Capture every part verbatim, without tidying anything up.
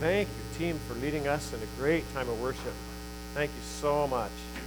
Thank you, team, for leading us in a great time of worship. Thank you so much.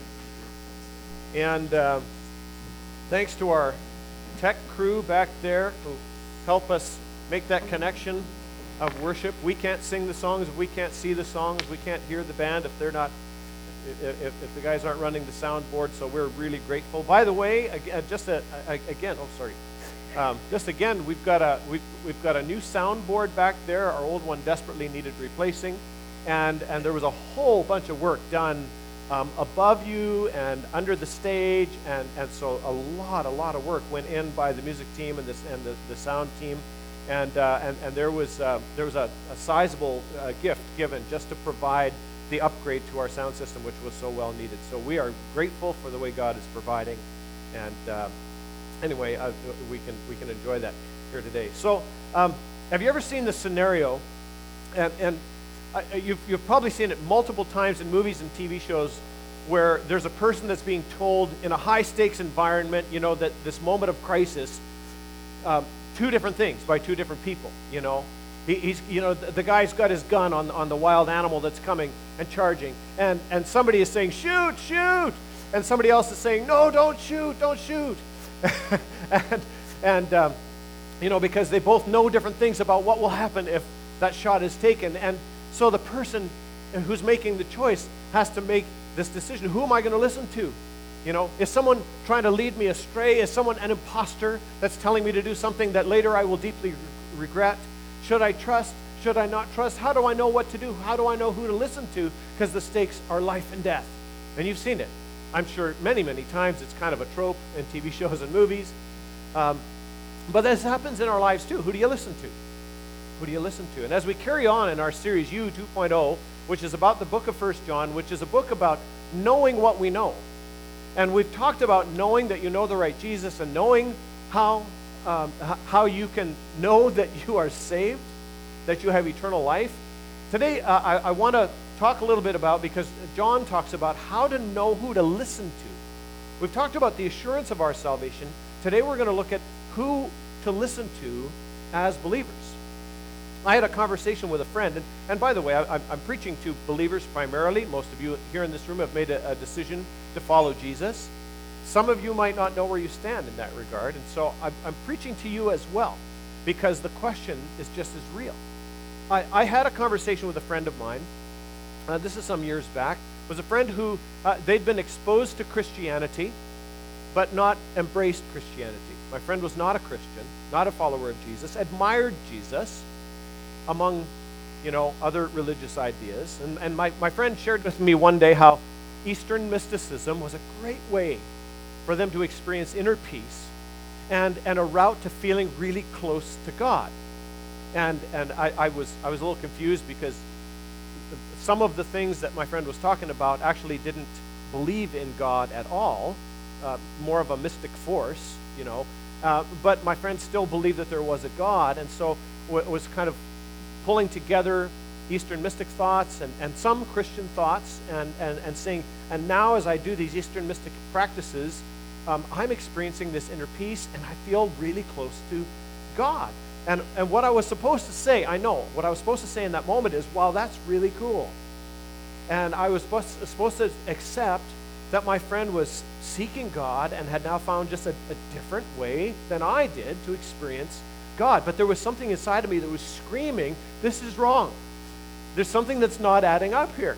And uh, thanks to our tech crew back there who help us make that connection of worship. We can't sing the songs if we can't see the songs. We can't hear the band if they're not, if, if the guys aren't running the soundboard. So we're really grateful. By the way, again, just a, again, oh sorry, um, just again, we've got a we've we've got a new soundboard back there. Our old one desperately needed replacing, and and there was a whole bunch of work done um, above you and under the stage, and and so a lot a lot of work went in by the music team and this and the, the sound team. And, uh, and and there was uh, there was a, a sizable uh, gift given just to provide the upgrade to our sound system, which was so well needed. So we are grateful for the way God is providing. And uh, anyway, uh, we can we can enjoy that here today. So um, have you ever seen the scenario? And, and uh, you've you've probably seen it multiple times in movies and T V shows, where there's a person that's being told in a high stakes environment, you know, that this moment of crisis. Um, two different things by two different people, you know. He, he's, you know, the, the guy's got his gun on, on the wild animal that's coming and charging, and, and somebody is saying, shoot, shoot, and somebody else is saying, no, don't shoot, don't shoot. and, and um, you know, because they both know different things about what will happen if that shot is taken. And so the person who's making the choice has to make this decision. Who am I going to listen to? You know, is someone trying to lead me astray? Is someone an imposter that's telling me to do something that later I will deeply regret? Should I trust? Should I not trust? How do I know what to do? How do I know who to listen to? Because the stakes are life and death. And you've seen it. I'm sure many, many times. It's kind of a trope in T V shows and movies. Um, but this happens in our lives too. Who do you listen to? Who do you listen to? And as we carry on in our series U two point oh, which is about the book of First John, which is a book about knowing what we know. And we've talked about knowing that you know the right Jesus, and knowing how um, how you can know that you are saved, that you have eternal life. Today, uh, I, I want to talk a little bit about, because John talks about how to know who to listen to. We've talked about the assurance of our salvation. Today, we're going to look at who to listen to as believers. I had a conversation with a friend, and, and by the way, I, I'm preaching to believers primarily. Most of you here in this room have made a, a decision to follow Jesus. Some of you might not know where you stand in that regard, and so I'm, I'm preaching to you as well, because the question is just as real. I, I had a conversation with a friend of mine. Uh, this is some years back. It was a friend who, uh, they'd been exposed to Christianity, but not embraced Christianity. My friend was not a Christian, not a follower of Jesus, admired Jesus, among, you know, other religious ideas. And, and my, my friend shared with me one day how Eastern mysticism was a great way for them to experience inner peace and, and a route to feeling really close to God. And and I, I was I was a little confused, because some of the things that my friend was talking about actually didn't believe in God at all, uh, more of a mystic force, you know. Uh, but my friend still believed that there was a God, and so it was kind of pulling together Eastern mystic thoughts and, and some Christian thoughts, and, and, and saying, and now as I do these Eastern mystic practices, um, I'm experiencing this inner peace, and I feel really close to God. And, and what I was supposed to say, I know, what I was supposed to say in that moment is, wow, that's really cool. And I was supposed to, supposed to accept that my friend was seeking God and had now found just a, a different way than I did to experience God. But there was something inside of me that was screaming, this is wrong. There's something that's not adding up here.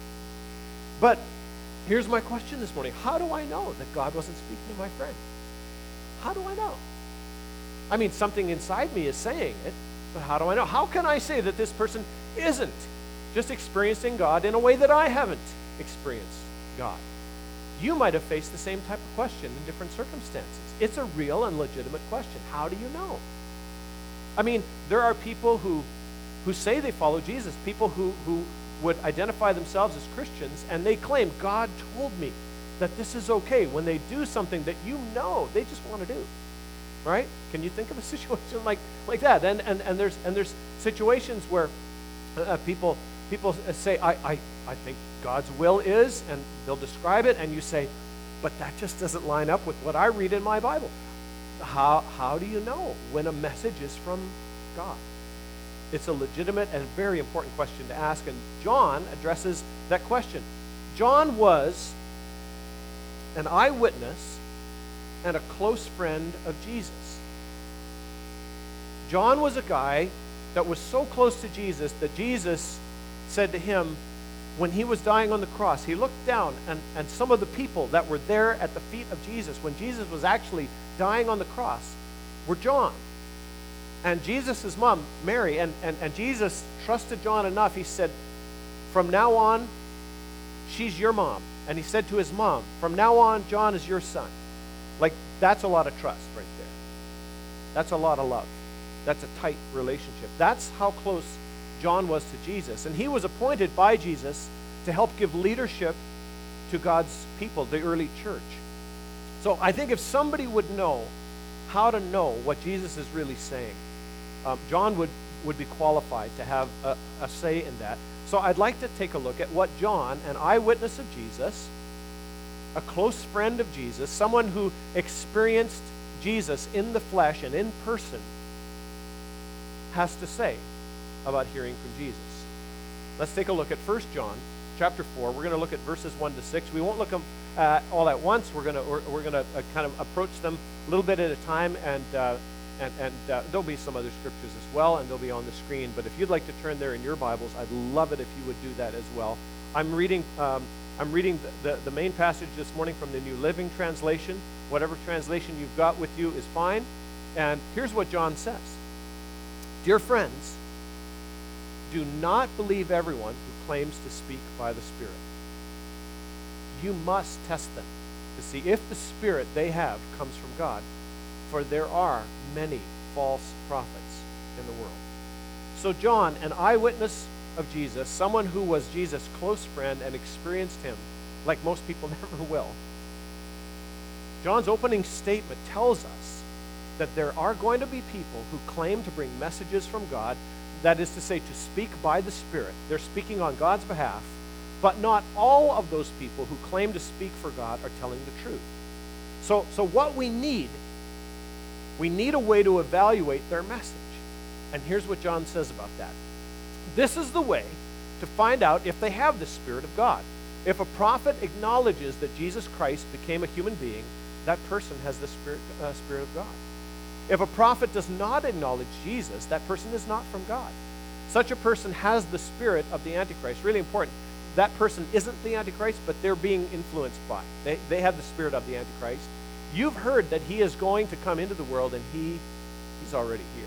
But here's my question this morning. How do I know that God wasn't speaking to my friend? How do I know? I mean, something inside me is saying it, but how do I know? How can I say that this person isn't just experiencing God in a way that I haven't experienced God? You might have faced the same type of question in different circumstances. It's a real and legitimate question. How do you know? I mean, there are people who who say they follow Jesus, people who, who would identify themselves as Christians, and they claim, God told me that this is okay, when they do something that you know they just want to do. Right? Can you think of a situation like, like that? And, and, and, there's, and there's situations where uh, people, people say, I, I, I think God's will is, and they'll describe it, and you say, but that just doesn't line up with what I read in my Bible. How, how do you know when a message is from God? It's a legitimate and very important question to ask, and John addresses that question. John was an eyewitness and a close friend of Jesus. John was a guy that was so close to Jesus that Jesus said to him, when he was dying on the cross, he looked down, and, and some of the people that were there at the feet of Jesus, when Jesus was actually dying on the cross, were John. And Jesus' mom, Mary, and, and, and Jesus trusted John enough. He said, from now on, she's your mom. And he said to his mom, from now on, John is your son. Like, that's a lot of trust right there. That's a lot of love. That's a tight relationship. That's how close John was to Jesus. And he was appointed by Jesus to help give leadership to God's people, the early church. So I think if somebody would know how to know what Jesus is really saying, um, John would, would be qualified to have a, a say in that. So I'd like to take a look at what John, an eyewitness of Jesus, a close friend of Jesus, someone who experienced Jesus in the flesh and in person, has to say about hearing from Jesus. Let's take a look at First John chapter four. We're going to look at verses one to six. We won't look them uh, all at once. We're going to we're, we're going to uh, kind of approach them a little bit at a time, and uh, and and uh, there'll be some other scriptures as well, and they'll be on the screen. But if you'd like to turn there in your Bibles, I'd love it if you would do that as well. I'm reading um, I'm reading the, the the main passage this morning from the New Living Translation. Whatever translation you've got with you is fine. And here's what John says: Dear friends, do not believe everyone who claims to speak by the Spirit. You must test them to see if the Spirit they have comes from God, for there are many false prophets in the world. So John, an eyewitness of Jesus, someone who was Jesus' close friend and experienced him like most people never will, John's opening statement tells us that there are going to be people who claim to bring messages from God. That is to say, to speak by the Spirit. They're speaking on God's behalf, but not all of those people who claim to speak for God are telling the truth. So, so what we need, we need a way to evaluate their message. And here's what John says about that. This is the way to find out if they have the Spirit of God. If a prophet acknowledges that Jesus Christ became a human being, that person has the Spirit, uh, Spirit of God. If a prophet does not acknowledge Jesus, that person is not from God. Such a person has the spirit of the Antichrist. Really important. That person isn't the Antichrist, but they're being influenced by. They, they have the spirit of the Antichrist. You've heard that he is going to come into the world, and he, he's already here.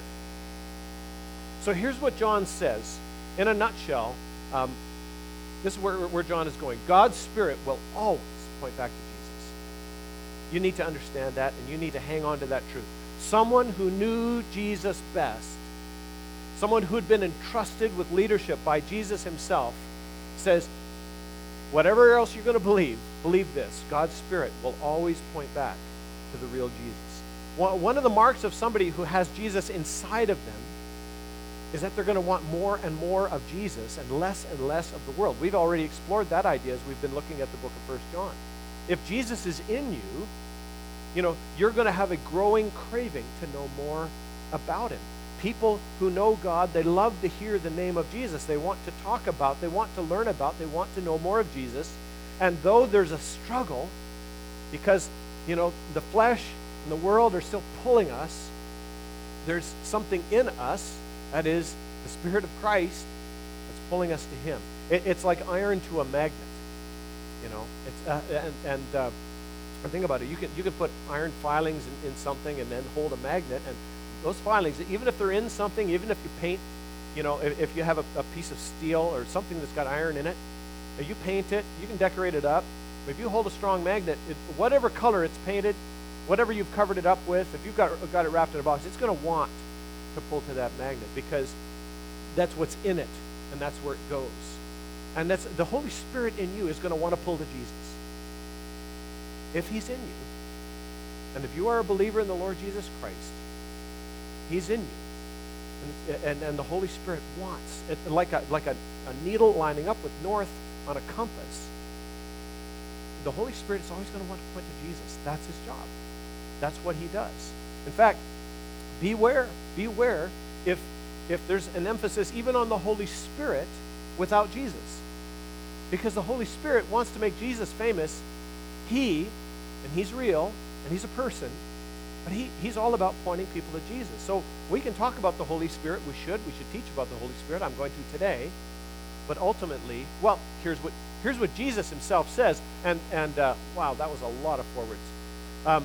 So here's what John says. In a nutshell, um, this is where, where John is going. God's Spirit will always point back to Jesus. You need to understand that, and you need to hang on to that truth. Someone who knew Jesus best, someone who had been entrusted with leadership by Jesus himself, says, whatever else you're going to believe, believe this. God's Spirit will always point back to the real Jesus. One of the marks of somebody who has Jesus inside of them is that they're going to want more and more of Jesus and less and less of the world. We've already explored that idea as we've been looking at the book of First John. If Jesus is in you, you know, you're going to have a growing craving to know more about him. People who know God, they love to hear the name of Jesus. They want to talk about, they want to learn about, they want to know more of Jesus. And though there's a struggle, because, you know, the flesh and the world are still pulling us, there's something in us, that is the Spirit of Christ, that's pulling us to him. It, it's like iron to a magnet, you know. It's uh, and, and uh, And think about it. You can you can put iron filings in, in something and then hold a magnet, and those filings, even if they're in something, even if you paint, you know, if, if you have a, a piece of steel or something that's got iron in it, if you paint it, you can decorate it up. If you hold a strong magnet, it, whatever color it's painted, whatever you've covered it up with, if you've got got it wrapped in a box, it's going to want to pull to that magnet because that's what's in it, and that's where it goes. And that's the Holy Spirit in you is going to want to pull to Jesus. If he's in you, and if you are a believer in the Lord Jesus Christ, he's in you. And, and, and the Holy Spirit wants, it, like, a, like a, a needle lining up with north on a compass, the Holy Spirit is always going to want to point to Jesus. That's his job. That's what he does. In fact, beware, beware if if there's an emphasis even on the Holy Spirit without Jesus. Because the Holy Spirit wants to make Jesus famous. He, and he's real, and he's a person, but he, he's all about pointing people to Jesus. So we can talk about the Holy Spirit. We should. We should teach about the Holy Spirit. I'm going to today. But ultimately, well, here's what here's what Jesus himself says. And, and uh, wow, that was a lot of forwards. Um,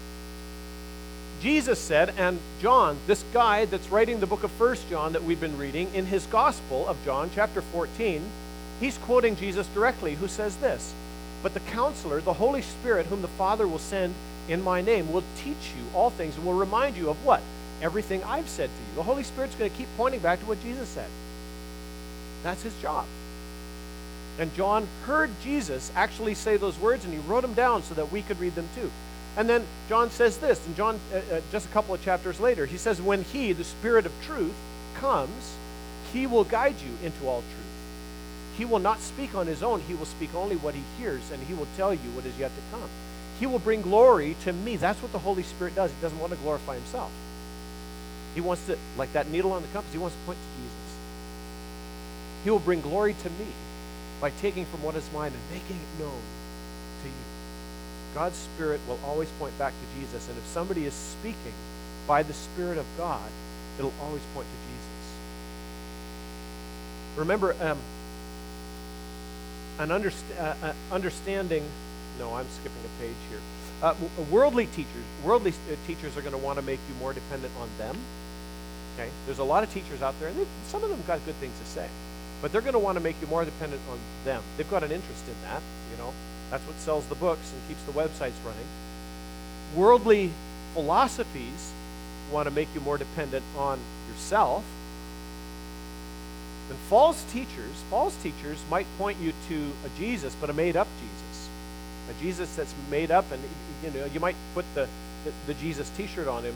Jesus said, and John, this guy that's writing the book of First John that we've been reading, in his Gospel of John, chapter fourteen, he's quoting Jesus directly, who says this, "But the Counselor, the Holy Spirit, whom the Father will send in my name, will teach you all things and will remind you of" what? Everything I've said to you. The Holy Spirit's going to keep pointing back to what Jesus said. That's his job. And John heard Jesus actually say those words, and he wrote them down so that we could read them too. And then John says this, and John, uh, uh, just a couple of chapters later, he says, "When he, the Spirit of truth, comes, he will guide you into all truth. He will not speak on his own. He will speak only what he hears, and he will tell you what is yet to come. He will bring glory to me." That's what the Holy Spirit does. He doesn't want to glorify himself. He wants to, like that needle on the compass, he wants to point to Jesus. He will bring glory to me by taking from what is mine and making it known to you. God's Spirit will always point back to Jesus, and if somebody is speaking by the Spirit of God, it'll always point to Jesus. Remember, um, an underst- uh, uh, understanding, no, I'm skipping a page here. Uh, worldly teachers, worldly uh, teachers are going to want to make you more dependent on them. Okay, there's a lot of teachers out there, and they, some of them got good things to say, but they're going to want to make you more dependent on them. They've got an interest in that, you know. That's what sells the books and keeps the websites running. Worldly philosophies want to make you more dependent on yourself. And false teachers, false teachers might point you to a Jesus, but a made-up Jesus. A Jesus that's made up, and you know, you might put the, the, the Jesus t-shirt on him,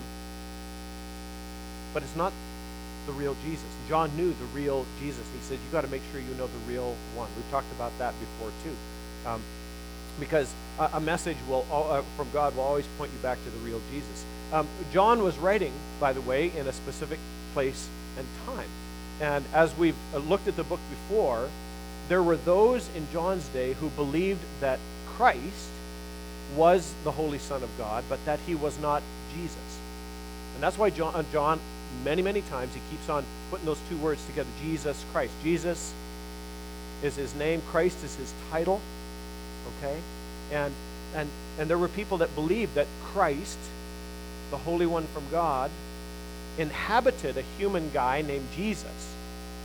but it's not the real Jesus. John knew the real Jesus. He said, you got to make sure you know the real one. We've talked about that before too. Um, because a, a message will uh, from God will always point you back to the real Jesus. Um, John was writing, by the way, in a specific place and time. And as we've looked at the book before, there were those in John's day who believed that Christ was the Holy Son of God, but that he was not Jesus. And that's why John, John many, many times, he keeps on putting those two words together, Jesus Christ. Jesus is his name, Christ is his title, okay? And, and, and there were people that believed that Christ, the Holy One from God, inhabited a human guy named Jesus.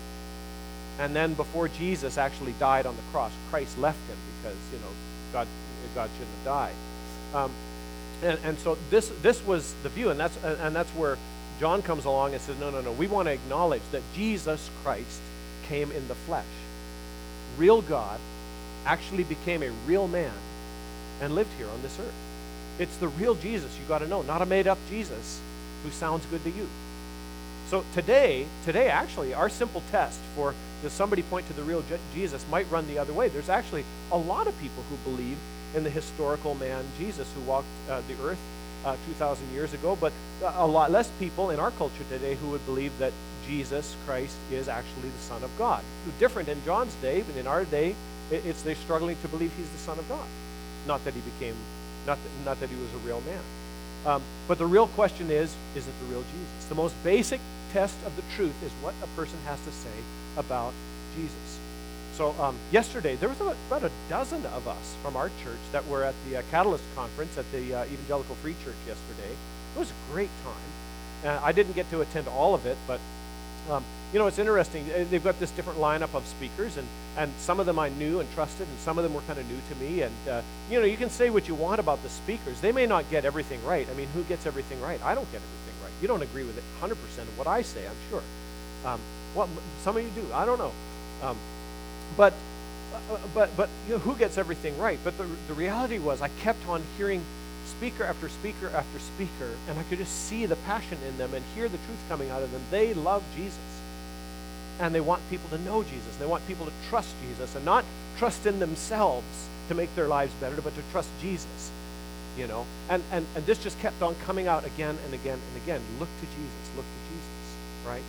And then before Jesus actually died on the cross, Christ left him because, you know, God, God shouldn't have died. Um, and, and so this this was the view, and that's and that's where John comes along and says, no, no, no, we want to acknowledge that Jesus Christ came in the flesh. Real God actually became a real man and lived here on this earth. It's the real Jesus you got to know, not a made-up Jesus who sounds good to you. So today, today actually, our simple test for does somebody point to the real Je- Jesus might run the other way. There's actually a lot of people who believe in the historical man Jesus who walked uh, the earth uh, two thousand years ago, but a lot less people in our culture today who would believe that Jesus Christ is actually the Son of God. Different in John's day, but in our day, it's they're struggling to believe he's the Son of God. Not that he became, not that, not that he was a real man. Um, but the real question is, is it the real Jesus? The most basic test of the truth is what a person has to say about Jesus. So um, yesterday, there was about, about a dozen of us from our church that were at the uh, Catalyst Conference at the uh, Evangelical Free Church yesterday. It was a great time. Uh, I didn't get to attend all of it, but um, you know, it's interesting. They've got this different lineup of speakers, and, and some of them I knew and trusted, and some of them were kind of new to me. And, uh, you know, you can say what you want about the speakers. They may not get everything right. I mean, who gets everything right? I don't get everything right. You don't agree with it one hundred percent of what I say, I'm sure. Um, well, some of you do. I don't know. Um, but, uh, but, but you know, who gets everything right? But the, the reality was I kept on hearing speaker after speaker after speaker, and I could just see the passion in them and hear the truth coming out of them. They love Jesus. And they want people to know Jesus. They want people to trust Jesus and not trust in themselves to make their lives better, but to trust Jesus, you know. And, and, and this just kept on coming out again and again and again. Look to Jesus. Look to Jesus, right?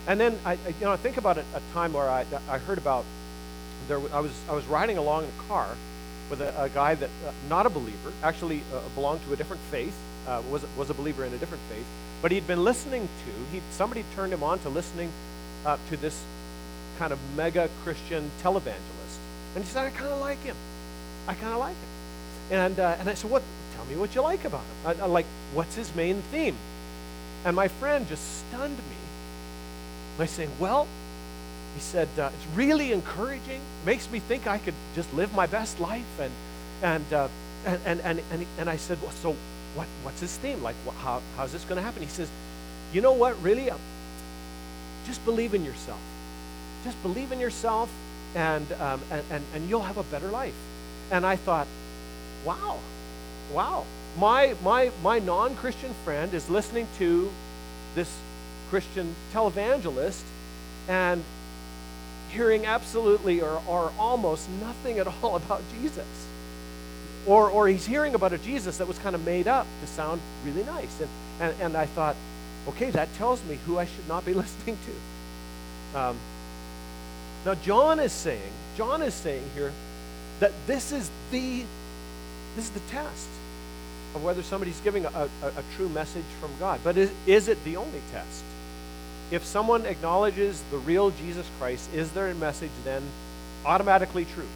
And then I, I you know, I think about a, a time where I, I heard about there. I was I was riding along in a car with a, a guy that uh, not a believer, actually uh, belonged to a different faith, uh, was was a believer in a different faith, but he'd been listening to he somebody turned him on to listening uh, to this kind of mega Christian televangelist, and he said, I kind of like him, I kind of like him, and uh, and I said, what? Tell me what you like about him. I, I like, what's his main theme? And my friend just stunned me by saying, well, he said, uh, it's really encouraging. Makes me think I could just live my best life. And and uh, and, and and and and I said, well, so what? What's his theme? Like, wh- how how's this going to happen? He says, you know what? Really, uh, just believe in yourself. Just believe in yourself, and um, and, and and you'll have a better life. And I thought, wow, wow. My my my non-Christian friend is listening to this Christian televangelist and hearing absolutely or, or almost nothing at all about Jesus. Or or he's hearing about a Jesus that was kind of made up to sound really nice. And, and, and I thought, okay, that tells me who I should not be listening to. Um, now John is saying, John is saying here that this is the this is the test of whether somebody's giving a, a, a true message from God. But is, is it the only test? If someone acknowledges the real Jesus Christ, is their message then automatically true?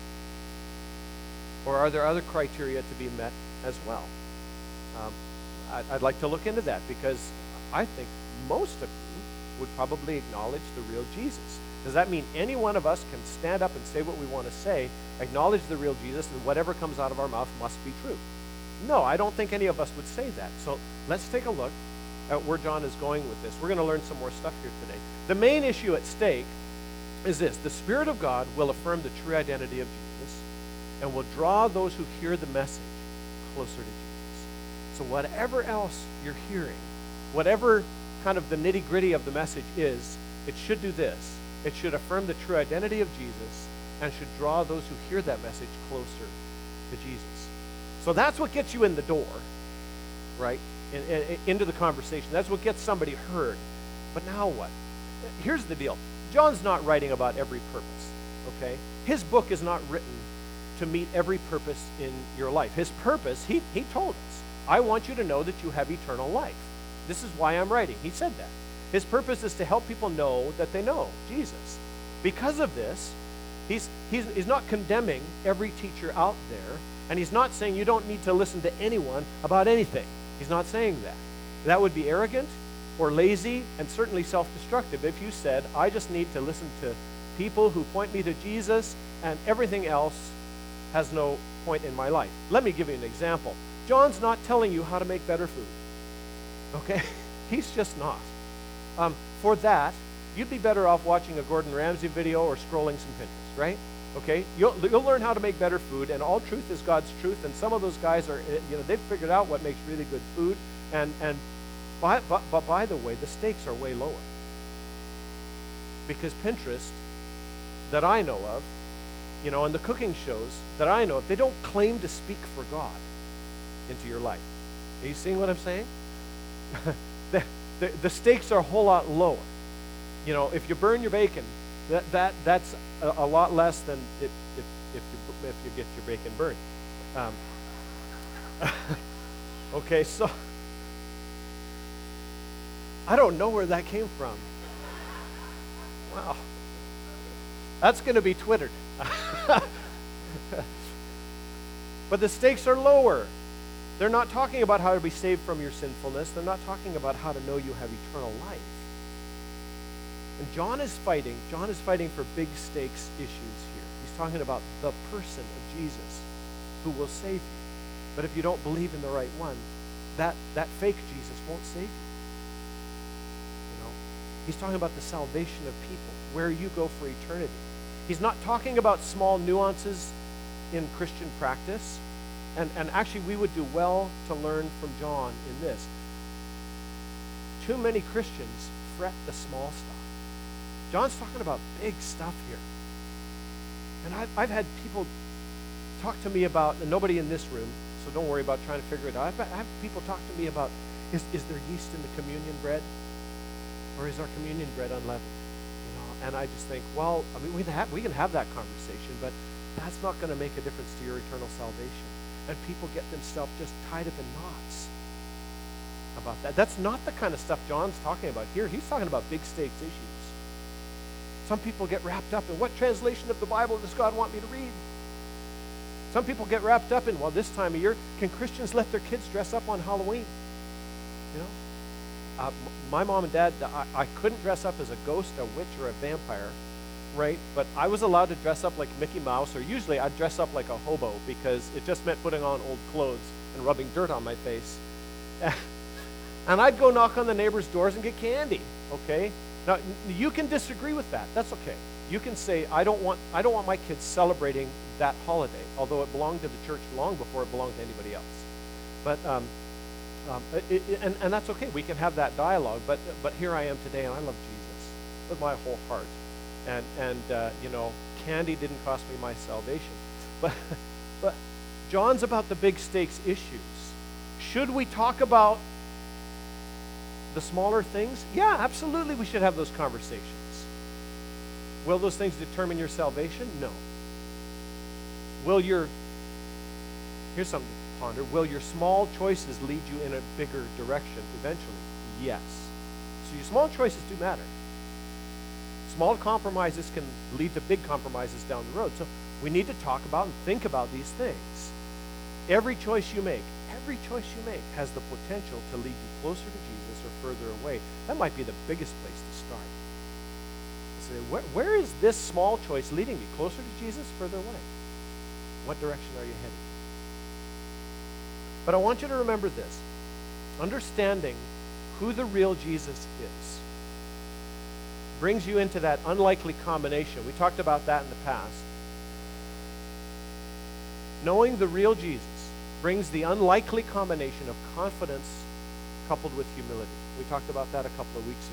Or are there other criteria to be met as well? Um, I'd, I'd like to look into that, because I think most of you would probably acknowledge the real Jesus. Does that mean any one of us can stand up and say what we want to say, acknowledge the real Jesus, and whatever comes out of our mouth must be true? No, I don't think any of us would say that. So let's take a look at where John is going with this. We're going to learn some more stuff here today. The main issue at stake is this: the Spirit of God will affirm the true identity of Jesus and will draw those who hear the message closer to Jesus. So whatever else you're hearing, whatever kind of the nitty-gritty of the message is, it should do this. It should affirm the true identity of Jesus and should draw those who hear that message closer to Jesus. So that's what gets you in the door, right? In, in, into the conversation. That's what gets somebody heard. But now what? Here's the deal. John's not writing about every purpose, okay? His book is not written to meet every purpose in your life. His purpose, he, he told us, I want you to know that you have eternal life. This is why I'm writing. He said that. His purpose is to help people know that they know Jesus. Because of this, he's, he's, he's not condemning every teacher out there, and he's not saying you don't need to listen to anyone about anything. He's not saying that. That would be arrogant or lazy and certainly self-destructive if you said, I just need to listen to people who point me to Jesus and everything else has no point in my life. Let me give you an example. John's not telling you how to make better food. Okay? He's just not. Um, for that, you'd be better off watching a Gordon Ramsay video or scrolling some Pinterest, right? Okay? You'll, you'll learn how to make better food, and all truth is God's truth, and some of those guys are, you know, they've figured out what makes really good food, and, and by, but, but by the way, the stakes are way lower. Because Pinterest, that I know of, you know, and the cooking shows that I know of, they don't claim to speak for God into your life. Are you seeing what I'm saying? the, the, the stakes are a whole lot lower. You know, if you burn your bacon, that, that that's a, a lot less than if, if, if, you, if you get your bacon burned. Um, okay, so I don't know where that came from. Wow. That's going to be Twittered. But the stakes are lower. They're not talking about how to be saved from your sinfulness. They're not talking about how to know you have eternal life. And John is fighting, John is fighting for big stakes issues here. He's talking about the person of Jesus who will save you. But if you don't believe in the right one, that, that fake Jesus won't save you. You know? He's talking about the salvation of people, where you go for eternity. He's not talking about small nuances in Christian practice. And, and actually, we would do well to learn from John in this. Too many Christians fret the small stuff. John's talking about big stuff here. And I've, I've had people talk to me about, and nobody in this room, so don't worry about trying to figure it out. I've, I've had people talk to me about, is, is there yeast in the communion bread? Or is our communion bread unleavened? You know, and I just think, well, I mean, we can have, we can have that conversation, but that's not going to make a difference to your eternal salvation. And people get themselves just tied up in knots about that. That's not the kind of stuff John's talking about here. He's talking about big stakes issues. Some people get wrapped up in, what translation of the Bible does God want me to read? Some people get wrapped up in, well, this time of year, can Christians let their kids dress up on Halloween? You know? Uh, m- my mom and dad, I, I couldn't dress up as a ghost, a witch, or a vampire, right? But I was allowed to dress up like Mickey Mouse, or usually I'd dress up like a hobo because it just meant putting on old clothes and rubbing dirt on my face. And I'd go knock on the neighbors' doors and get candy, okay? Now, you can disagree with that. That's okay. You can say, I don't want I don't want my kids celebrating that holiday, although it belonged to the church long before it belonged to anybody else. But um, um, it, it, and, and that's okay. We can have that dialogue. But but here I am today, and I love Jesus with my whole heart. And and uh, you know, candy didn't cost me my salvation. But but John's about the big stakes issues. Should we talk about the smaller things? Yeah, absolutely we should have those conversations. Will those things determine your salvation? No. Will your, here's something to ponder, will your small choices lead you in a bigger direction eventually? Yes. So your small choices do matter. Small compromises can lead to big compromises down the road. So we need to talk about and think about these things. Every choice you make, every choice you make has the potential to lead you closer to Jesus or further away. That might be the biggest place to start. Say, where, where is this small choice leading me? Closer to Jesus, further away? What direction are you heading? But I want you to remember this. Understanding who the real Jesus is brings you into that unlikely combination. We talked about that in the past. Knowing the real Jesus brings the unlikely combination of confidence coupled with humility. We talked about that a couple of weeks ago.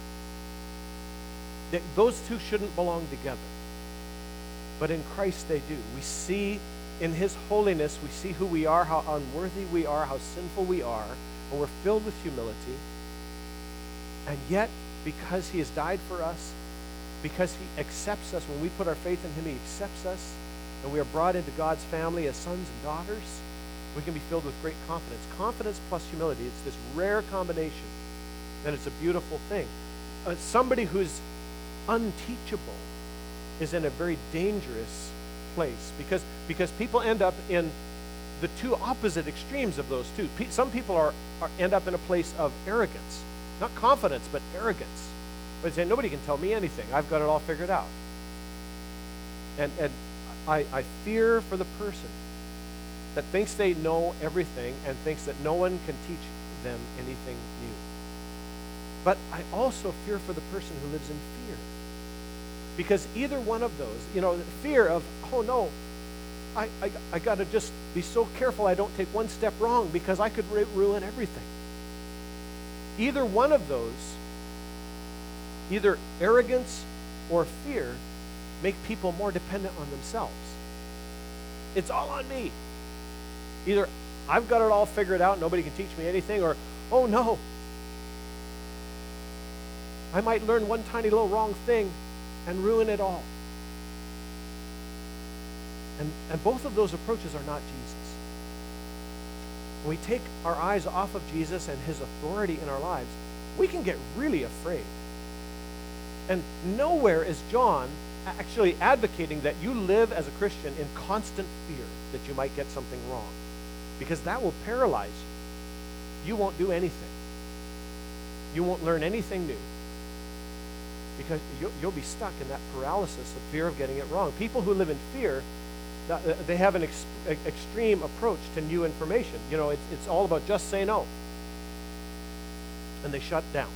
That those two shouldn't belong together. But in Christ they do. We see in his holiness, we see who we are, how unworthy we are, how sinful we are, and we're filled with humility. And yet, because he has died for us, because he accepts us, when we put our faith in him, he accepts us, and we are brought into God's family as sons and daughters, we can be filled with great confidence. Confidence plus humility, it's this rare combination, and it's a beautiful thing. Uh, somebody who's unteachable is in a very dangerous place because, because people end up in the two opposite extremes of those two. Pe- some people are, are end up in a place of arrogance. Not confidence, but arrogance. But they say, nobody can tell me anything. I've got it all figured out. And, and I, I fear for the person that thinks they know everything and thinks that no one can teach them anything new. But I also fear for the person who lives in fear. Because either one of those, you know, fear of, oh no, I, I, I got to just be so careful I don't take one step wrong because I could ru- ruin everything. Either one of those, either arrogance or fear, make people more dependent on themselves. It's all on me. Either I've got it all figured out, nobody can teach me anything, or, oh no, I might learn one tiny little wrong thing and ruin it all. And, and both of those approaches are not Jesus. When we take our eyes off of Jesus and his authority in our lives, we can get really afraid. And nowhere is John actually advocating that you live as a Christian in constant fear that you might get something wrong, because that will paralyze you. You won't do anything. You won't learn anything new, because you'll, you'll be stuck in that paralysis of fear of getting it wrong. People who live in fear, they have an ex- extreme approach to new information. You know, it's, it's all about just say no. And they shut down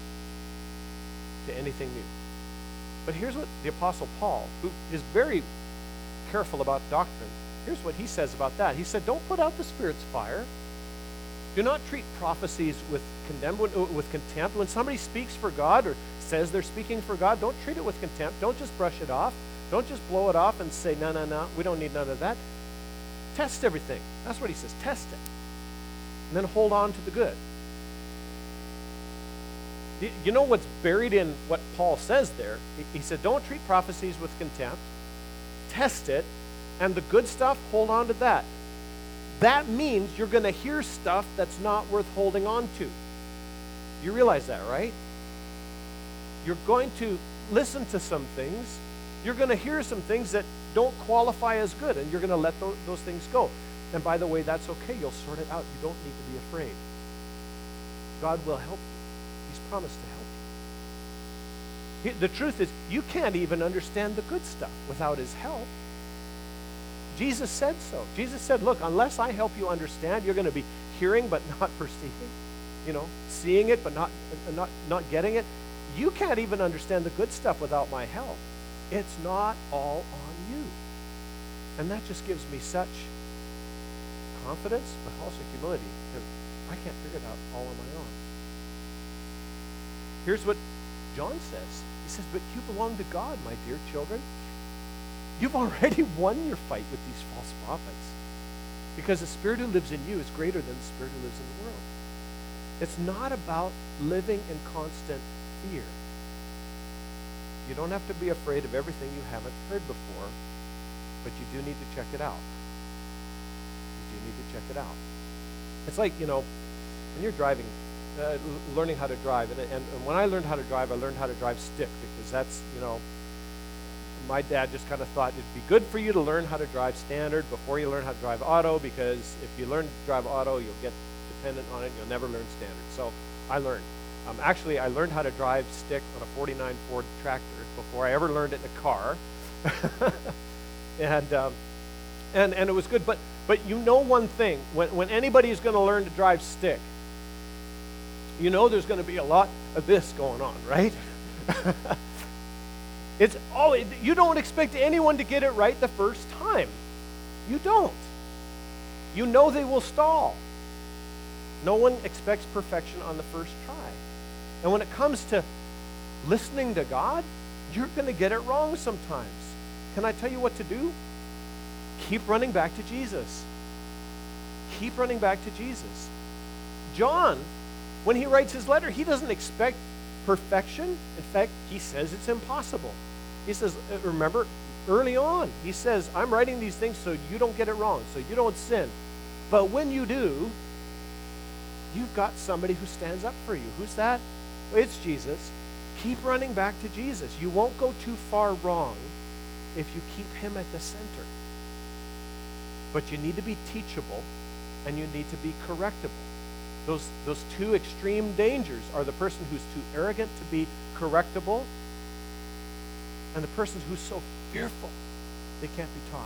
to anything new. But here's what the Apostle Paul, who is very careful about doctrine, here's what he says about that. He said, don't put out the Spirit's fire. Do not treat prophecies with condemn, with contempt. When somebody speaks for God or says they're speaking for God, don't treat it with contempt. Don't just brush it off. Don't just blow it off and say, no, no, no, we don't need none of that. Test everything. That's what he says. Test it. And then hold on to the good. Y- You know what's buried in what Paul says there? He- He said, don't treat prophecies with contempt. Test it, and the good stuff, hold on to that. That means you're going to hear stuff that's not worth holding on to. You realize that, right? You're going to listen to some things. You're going to hear some things that don't qualify as good, and you're going to let those, those things go. And by the way, that's okay. You'll sort it out. You don't need to be afraid. God will help you. He's promised to help you. He- The truth is, you can't even understand the good stuff without his help. Jesus said so. Jesus said, look, unless I help you understand, you're going to be hearing but not perceiving, you know, seeing it but not, not, not getting it. You can't even understand the good stuff without my help. It's not all on you. And that just gives me such confidence, but also humility, because I can't figure it out all on my own. Here's what John says. He says, but you belong to God, my dear children. You've already won your fight with these false prophets, because the Spirit who lives in you is greater than the Spirit who lives in the world. It's not about living in constant fear. You don't have to be afraid of everything you haven't heard before, but you do need to check it out. You do need to check it out. It's like, you know, when you're driving, uh, l- learning how to drive, and, and, and when I learned how to drive, I learned how to drive stick, because that's, you know, my dad just kind of thought it'd be good for you to learn how to drive standard before you learn how to drive auto, because if you learn to drive auto, you'll get dependent on it, and you'll never learn standard. So I learned. Um, actually, I learned how to drive stick on a forty-nine Ford tractor before I ever learned it in a car. and, um, and and it was good. But but you know one thing, when, when anybody is going to learn to drive stick, you know there's going to be a lot of this going on, right? It's all, you don't expect anyone to get it right the first time. You don't. You know they will stall. No one expects perfection on the first try. And when it comes to listening to God, you're going to get it wrong sometimes. Can I tell you what to do? Keep running back to Jesus. Keep running back to Jesus. John, when he writes his letter, he doesn't expect perfection. In fact, he says it's impossible. He says, remember, early on, he says, I'm writing these things so you don't get it wrong, so you don't sin. But when you do, you've got somebody who stands up for you. Who's that? Well, it's Jesus. Keep running back to Jesus. You won't go too far wrong if you keep him at the center. But you need to be teachable, and you need to be correctable. Those, those two extreme dangers are the person who's too arrogant to be correctable, and the person who's so fearful they can't be taught.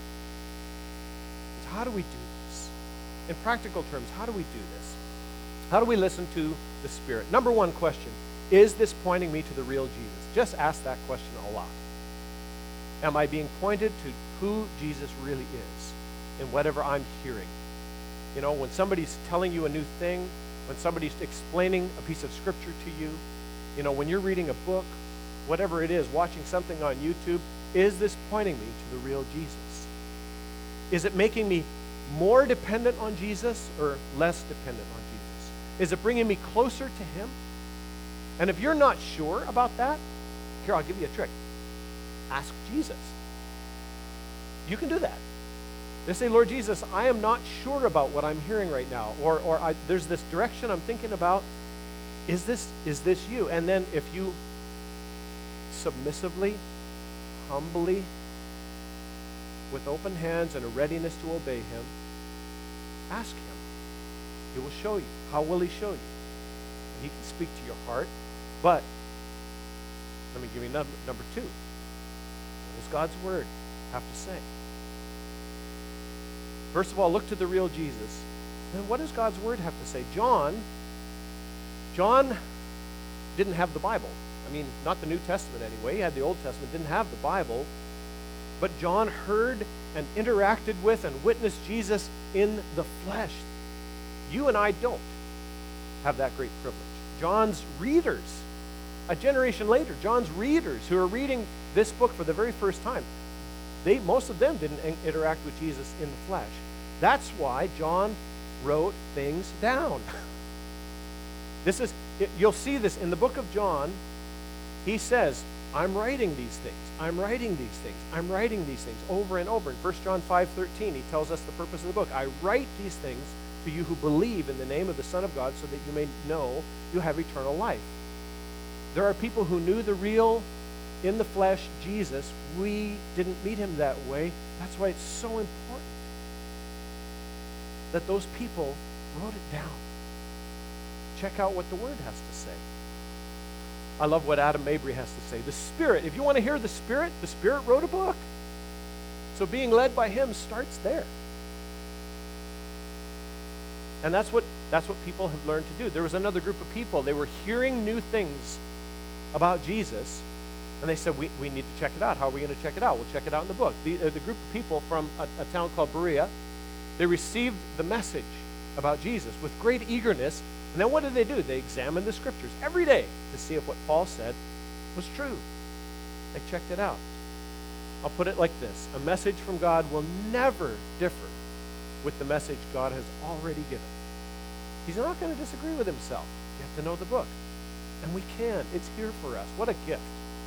So how do we do this? In practical terms, how do we do this? How do we listen to the Spirit? Number one question, is this pointing me to the real Jesus? Just ask that question a lot. Am I being pointed to who Jesus really is in whatever I'm hearing? You know, when somebody's telling you a new thing, when somebody's explaining a piece of scripture to you, you know, when you're reading a book, whatever it is, watching something on YouTube, is this pointing me to the real Jesus? Is it making me more dependent on Jesus or less dependent on Jesus? Is it bringing me closer to him? And if you're not sure about that, here, I'll give you a trick. Ask Jesus. You can do that. Just say, Lord Jesus, I am not sure about what I'm hearing right now, or, or I, there's this direction I'm thinking about. Is this, is this you? And then if you submissively, humbly, with open hands and a readiness to obey him, ask him. He will show you. How will he show you? He can speak to your heart, but let me give you number, number two. What does God's word have to say? First of all, look to the real Jesus. Then what does God's word have to say? John, John didn't have the Bible. I mean, not the New Testament anyway. He had the Old Testament, didn't have the Bible. But John heard and interacted with and witnessed Jesus in the flesh. You and I don't have that great privilege. John's readers, a generation later, John's readers who are reading this book for the very first time, they, most of them didn't in- interact with Jesus in the flesh. That's why John wrote things down. This is, it, you'll see this in the book of John. He says, I'm writing these things. I'm writing these things. I'm writing these things over and over. In First John five thirteen, he tells us the purpose of the book. I write these things to you who believe in the name of the Son of God so that you may know you have eternal life. There are people who knew the real, in the flesh, Jesus. We didn't meet him that way. That's why it's so important that those people wrote it down. Check out what the Word has to say. I love what Adam Mabry has to say. The Spirit, if you want to hear the Spirit, the Spirit wrote a book. So being led by him starts there. And that's what that's what people have learned to do. There was another group of people. They were hearing new things about Jesus, and they said, we, we need to check it out. How are we going to check it out? We'll check it out in the book. The, uh, the group of people from a, a town called Berea, they received the message about Jesus with great eagerness. And then what did they do? They examined the scriptures every day to see if what Paul said was true. They checked it out. I'll put it like this. A message from God will never differ with the message God has already given. He's not going to disagree with himself. You have to know the book. And we can. It's here for us. What a gift.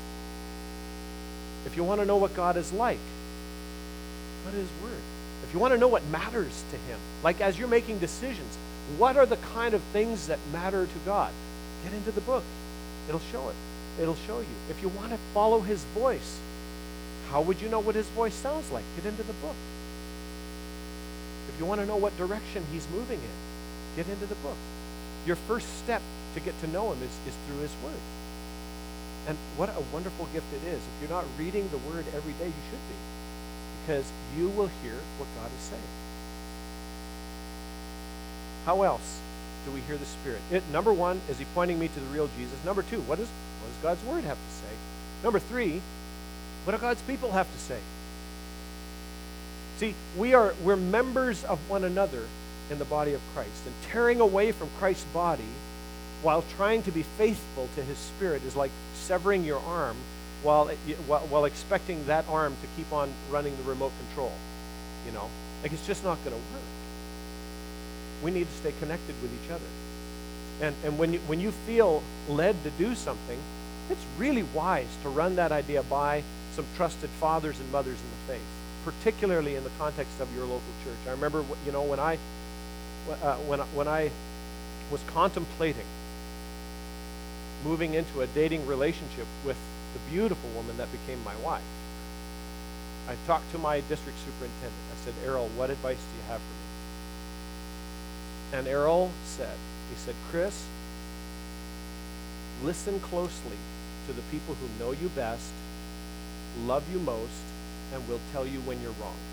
If you want to know what God is like, what is his word? If you want to know what matters to him, like as you're making decisions, what are the kind of things that matter to God? Get into the book. It'll show it. It'll show you. If you want to follow his voice, how would you know what his voice sounds like? Get into the book. If you want to know what direction he's moving in, get into the book. Your first step to get to know him is, is through his word. And what a wonderful gift it is. If you're not reading the word every day, you should be. Because you will hear what God is saying. How else do we hear the Spirit? It, number one, is he pointing me to the real Jesus? Number two, what, is, what does God's word have to say? Number three, what do God's people have to say? See, we are, we're members of one another in the body of Christ. And tearing away from Christ's body while trying to be faithful to his Spirit is like severing your arm while, while, while expecting that arm to keep on running the remote control. You know, like it's just not going to work. We need to stay connected with each other. And, and when, you, when you feel led to do something, it's really wise to run that idea by some trusted fathers and mothers in the faith, particularly in the context of your local church. I remember, you know, when I, uh, when, when I was contemplating moving into a dating relationship with the beautiful woman that became my wife, I talked to my district superintendent. I said, Errol, what advice do you have for me? And Errol said, he said, Chris, listen closely to the people who know you best, love you most, and will tell you when you're wrong.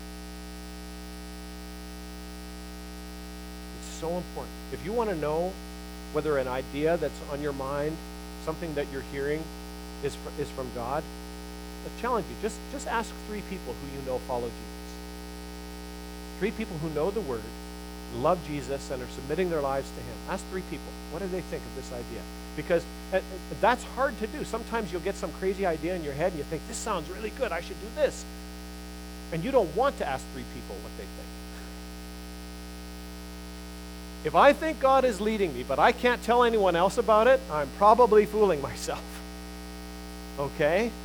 It's so important. If you want to know whether an idea that's on your mind, something that you're hearing, is, fr- is from God, I challenge you, just, just ask three people who you know follow Jesus. Three people who know the Word, love Jesus, and are submitting their lives to him. Ask three people, what do they think of this idea? Because uh, that's hard to do. Sometimes you'll get some crazy idea in your head and you think, this sounds really good, I should do this. And you don't want to ask three people what they think. If I think God is leading me, but I can't tell anyone else about it, I'm probably fooling myself. Okay? And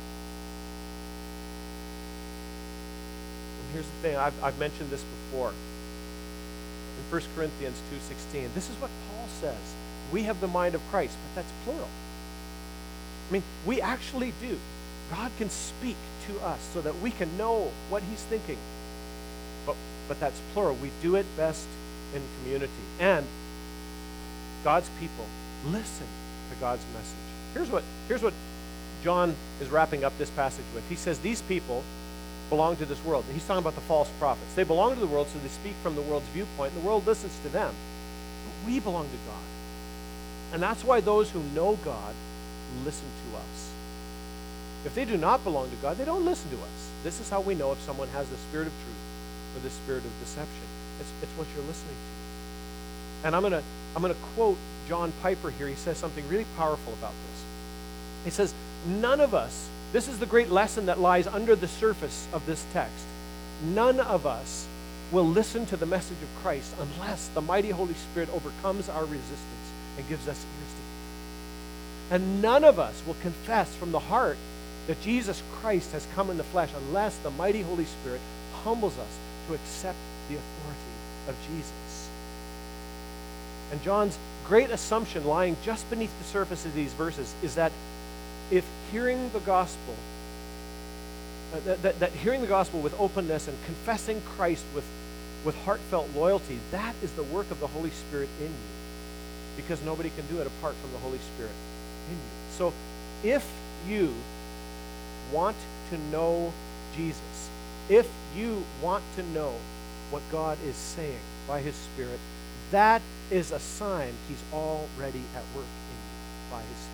here's the thing, I've, I've mentioned this before. In First Corinthians two sixteen, this is what Paul says. We have the mind of Christ, but that's plural. I mean, we actually do. God can speak to us so that we can know what he's thinking. But, but that's plural. We do it best in community. And God's people listen to God's message. Here's what, here's what John is wrapping up this passage with. He says, these people belong to this world. He's talking about the false prophets. They belong to the world, so they speak from the world's viewpoint, and the world listens to them. But we belong to God. And that's why those who know God listen to us. If they do not belong to God, they don't listen to us. This is how we know if someone has the spirit of truth or the spirit of deception. It's, it's what you're listening to. And I'm going to I'm going to quote John Piper here. He says something really powerful about this. He says, none of us, this is the great lesson that lies under the surface of this text. None of us will listen to the message of Christ unless the mighty Holy Spirit overcomes our resistance and gives us ears to hear. And none of us will confess from the heart that Jesus Christ has come in the flesh unless the mighty Holy Spirit humbles us to accept the authority of Jesus. And John's great assumption lying just beneath the surface of these verses is that if hearing the gospel, uh, that, that, that hearing the gospel with openness and confessing Christ with, with heartfelt loyalty, that is the work of the Holy Spirit in you. Because nobody can do it apart from the Holy Spirit in you. So if you want to know Jesus, if you want to know what God is saying by his Spirit, that is a sign he's already at work in you by his Spirit.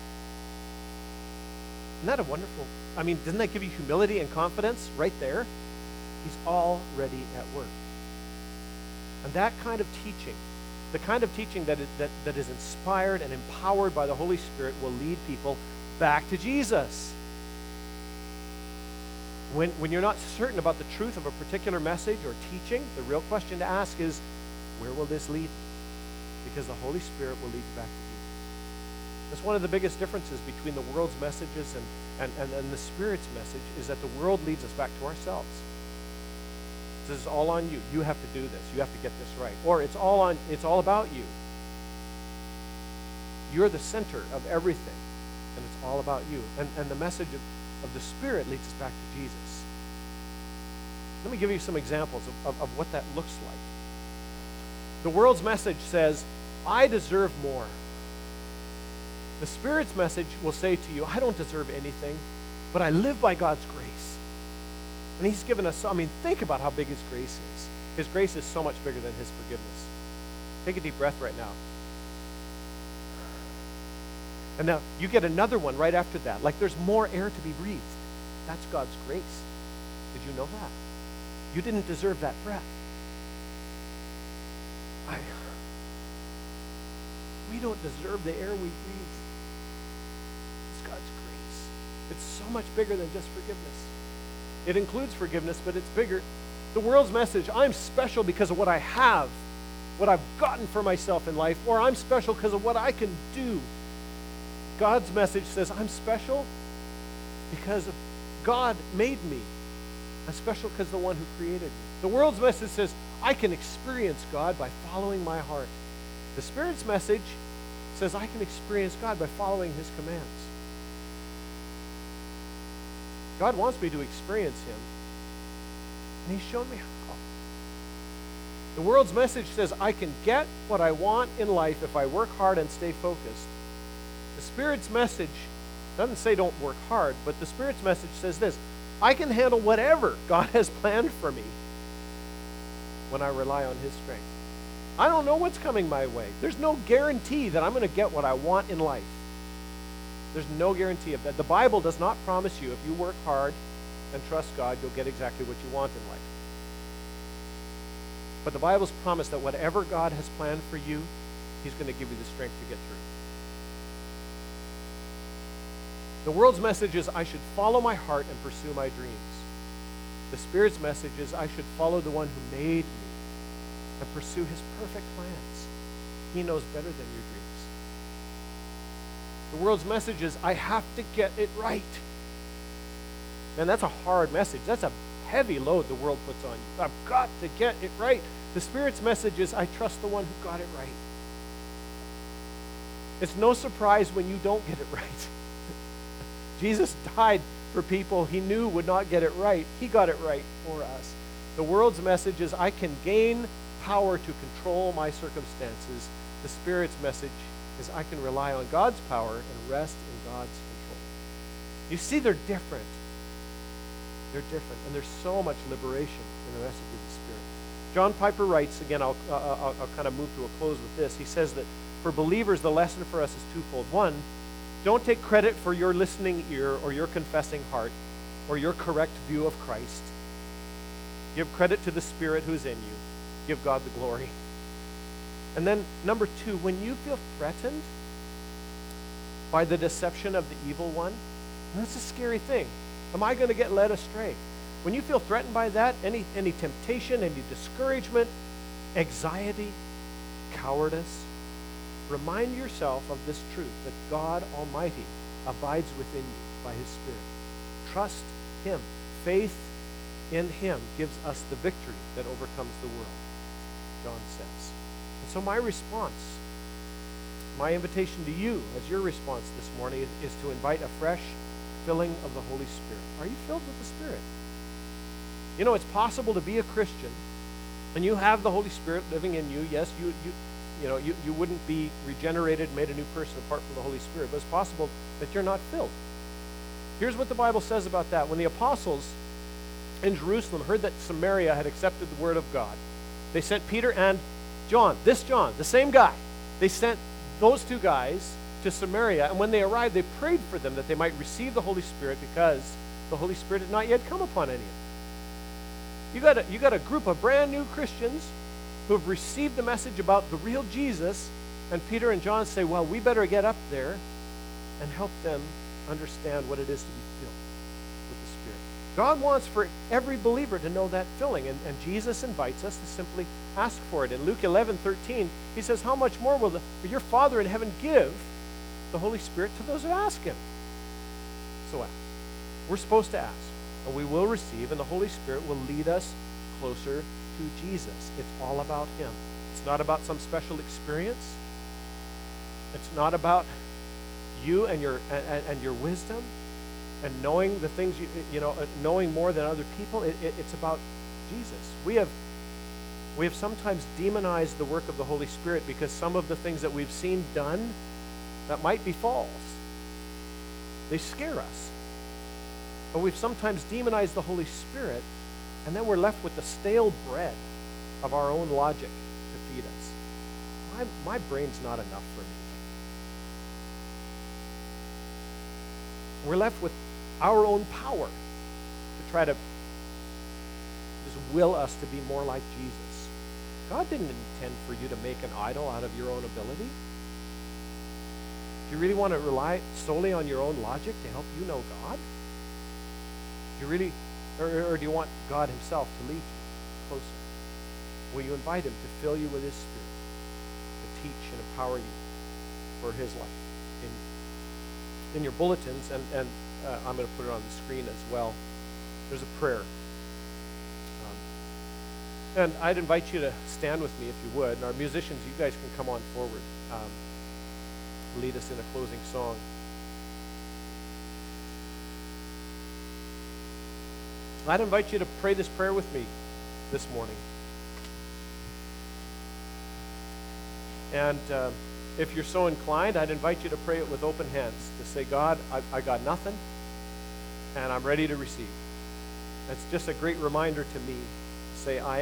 Isn't that a wonderful, I mean, doesn't that give you humility and confidence right there? He's already at work. And that kind of teaching, the kind of teaching that is, that, that is inspired and empowered by the Holy Spirit will lead people back to Jesus. When, when you're not certain about the truth of a particular message or teaching, the real question to ask is, where will this lead me? Because the Holy Spirit will lead you back to Jesus. That's one of the biggest differences between the world's messages and, and, and, and the Spirit's message, is that the world leads us back to ourselves. This is all on you. You have to do this. You have to get this right. Or it's all on. It's all about you. You're the center of everything, and it's all about you. And, and the message of, of the Spirit leads us back to Jesus. Let me give you some examples of, of, of what that looks like. The world's message says, I deserve more. The Spirit's message will say to you, I don't deserve anything, but I live by God's grace. And he's given us, I mean, think about how big his grace is. His grace is so much bigger than his forgiveness. Take a deep breath right now. And now you get another one right after that. Like there's more air to be breathed. That's God's grace. Did you know that? You didn't deserve that breath. I, we don't deserve the air we breathe. It's God's grace. It's so much bigger than just forgiveness. It includes forgiveness, but it's bigger. The world's message, I'm special because of what I have, what I've gotten for myself in life, or I'm special because of what I can do. God's message says, I'm special because of God made me. I'm special because of the one who created me. The world's message says, I can experience God by following my heart. The Spirit's message says, I can experience God by following his commands. God wants me to experience him, and he's shown me how. The world's message says, I can get what I want in life if I work hard and stay focused. The Spirit's message doesn't say don't work hard, but the Spirit's message says this, I can handle whatever God has planned for me when I rely on his strength. I don't know what's coming my way. There's no guarantee that I'm going to get what I want in life. There's no guarantee of that. The Bible does not promise you if you work hard and trust God, you'll get exactly what you want in life. But the Bible's promised that whatever God has planned for you, he's going to give you the strength to get through. The world's message is I should follow my heart and pursue my dreams. The Spirit's message is I should follow the one who made me and pursue his perfect plans. He knows better than your dreams. The world's message is I have to get it right. Man, that's a hard message. That's a heavy load the world puts on you. I've got to get it right. The Spirit's message is I trust the one who got it right. It's no surprise when you don't get it right. Jesus died for people he knew would not get it right. He got it right for us. The world's message is I can gain power to control my circumstances. The Spirit's message is I can rely on God's power and rest in God's control. You see, they're different. They're different, and there's so much liberation in the message of the Spirit. John Piper writes, again, I'll, uh, I'll, I'll kind of move to a close with this. He says that for believers, the lesson for us is twofold. One, don't take credit for your listening ear or your confessing heart or your correct view of Christ. Give credit to the Spirit who's in you. Give God the glory. And then, number two, when you feel threatened by the deception of the evil one, and that's a scary thing. Am I going to get led astray? When you feel threatened by that, any, any temptation, any discouragement, anxiety, cowardice, remind yourself of this truth, that God Almighty abides within you by his Spirit. Trust him. Faith in him gives us the victory that overcomes the world, John says. And so my response, my invitation to you as your response this morning is, is to invite a fresh filling of the Holy Spirit. Are you filled with the Spirit? You know, it's possible to be a Christian and you have the Holy Spirit living in you. Yes, you you you know, you, you wouldn't be regenerated, made a new person apart from the Holy Spirit, but it's possible that you're not filled. Here's what the Bible says about that. When the apostles in Jerusalem heard that Samaria had accepted the word of God, they sent Peter and John, this John, the same guy. They sent those two guys to Samaria, and when they arrived, they prayed for them that they might receive the Holy Spirit because the Holy Spirit had not yet come upon any of them. You got a, you got a group of brand new Christians who have received the message about the real Jesus, and Peter and John say, well, we better get up there and help them understand what it is to be filled with the Spirit. God wants for every believer to know that filling, and, and Jesus invites us to simply ask for it. In Luke eleven thirteen, he says, how much more will, the, will your Father in heaven give the Holy Spirit to those who ask him? So ask. We're supposed to ask, and we will receive, and the Holy Spirit will lead us closer to Jesus. It's all about him. It's not about some special experience. It's not about you and your and, and your wisdom and knowing the things you you know knowing more than other people. It, it, it's about Jesus. We have we have sometimes demonized the work of the Holy Spirit because some of the things that we've seen done that might be false, they scare us. But we've sometimes demonized the Holy Spirit, and then we're left with the stale bread of our own logic to feed us. My, my brain's not enough for me. We're left with our own power to try to just will us to be more like Jesus. God didn't intend for you to make an idol out of your own ability. Do you really want to rely solely on your own logic to help you know God? Do you really, or, or do you want God himself to lead you closer? Will you invite him to fill you with his Spirit, to teach and empower you for his life? In, in your bulletins, and, and uh, I'm going to put it on the screen as well, there's a prayer. Um, and I'd invite you to stand with me if you would. And our musicians, you guys can come on forward. Um, lead us in a closing song. I'd invite you to pray this prayer with me this morning. And uh, if you're so inclined, I'd invite you to pray it with open hands, to say, God, I, I got nothing, and I'm ready to receive. It's just a great reminder to me to say, I